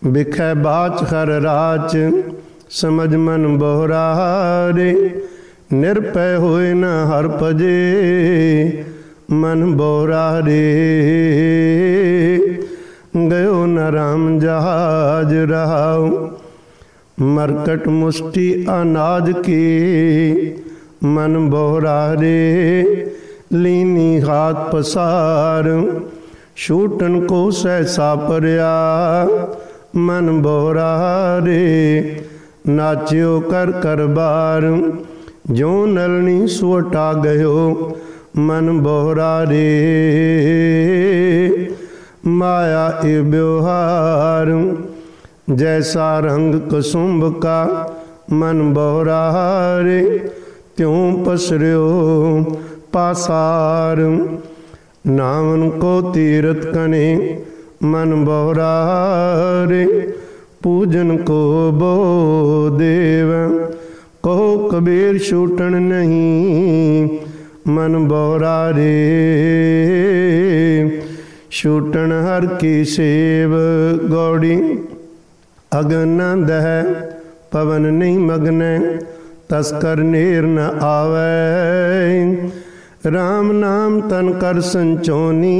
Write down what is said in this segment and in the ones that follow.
बिखै बाच हर राच, समझ मन बोहरा रे। निरपय होए न हर भजे, मन बोहरा रे। गयो न राम जहाज रहाओ, मरकट मुष्टि अनाज की, मन बोहरा रे। लीनी हाथ पसार, छूटन को सहसा परया, मन बोहरा रे। नाच्यो कर कर बार, जो नलनी सुवटा गयो, मन बोहरा रे। माया ए व्यवहार, जैसा रंग कुसुम्भ का, मन बोहरा रे। त्यों पसर्यो पासार, नावन को तीरथ कने, मन बोहरा रे। पूजन को बो देव, कहो कबीर छूटन नहीं, मन बोहरा रे। छूटन हर की सेव गौड़ी, अगन न दह पवन नहीं मगन, तस्कर नेर न आवे। राम नाम तन कर संचोनी,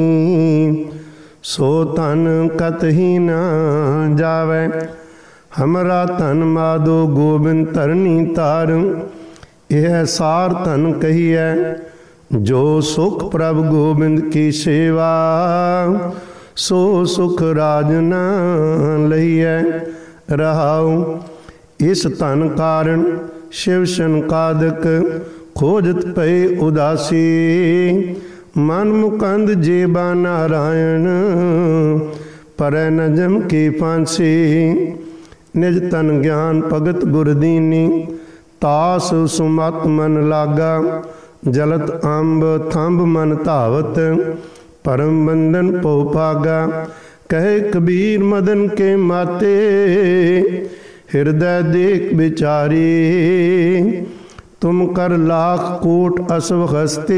सो तन कतही न जावे। हमरा तन माधो गोबिंद तरनी तार, यह सार तन कहिए, जो सुख प्रभु गोबिंद की सेवा, सो सुख राज न लइए रहाओ। इस तन कारण शिव शनकादक, खोजत पे उदासी। मन मुकंद जेबा नारायण, पर नजम की फांसी। निज तन ज्ञान भगत गुरदीनी, तास सुमत मन लागा। जलत अंब थंब मन धावत, परम बंधन पो पागा। कहे कबीर मदन के माते, हृदय देख बिचारी। तुम कर लाख कोट असव हस्ते,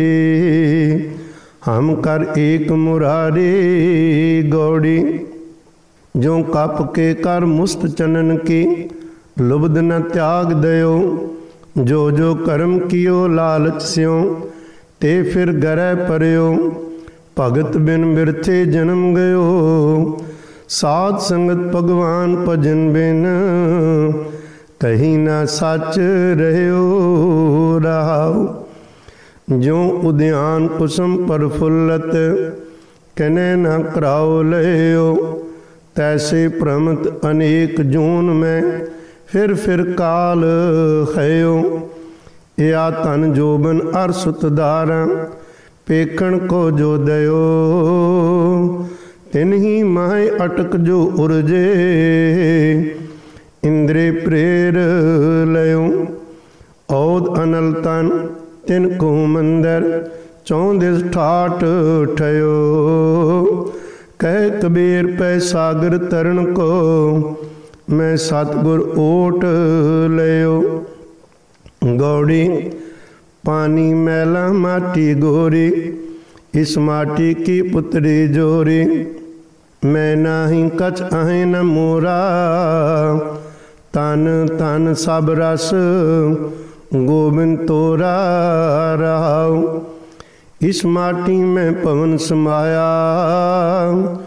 हम कर एक मुरारी। गौड़ी जो कप के कर मुस्त चनन की, लुब्ध न त्याग दयो। जो जो कर्म कियो लालच स्यों, ते फिर गरह परयो। भगत बिन बिरथे जन्म गयो, साध संगत भगवान भजन बिन। कहीं न सच रह्यो रहाओ। जो उद्यान कुसुम प्रफुल्लत, कने न कराओ लयो। तैसे प्रमत अनेक जून में, फिर काल खयो। या तन जोबन अर सुत दारा, पेखण को जो दयो। तिन्ही माहे अटक जो उर्जे, इंद्रे प्रेर लयो। औद अनल तन तिनको मंदिर, चौंदिस ठाठ ठयो। कह कबीर पै सागर तरन को, मैं सतगुर ओट लयो। गौड़ी पानी मैला माटी गोरी, इस माटी की पुत्री जोरी। मैं नाही कछ आहे न मोरा, तन तन सब रस गोबिंद तोरा रहाओ। इस माटी में पवन समाया,